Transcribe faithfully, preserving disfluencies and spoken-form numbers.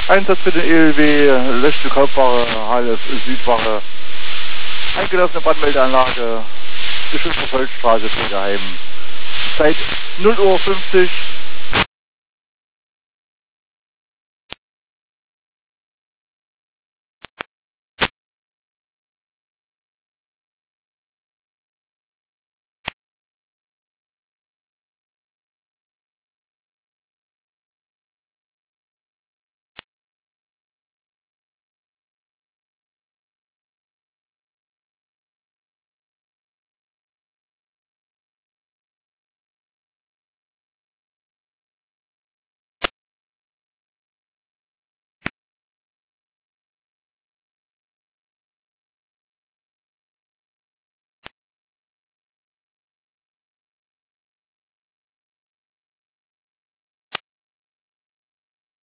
Einsatz für den E L W, letzte Kaufware, H L F Südwache, eingelassene Brandmeldeanlage, geschützte Feldstraße, Pflegeheim. Zeit null Uhr fünfzig.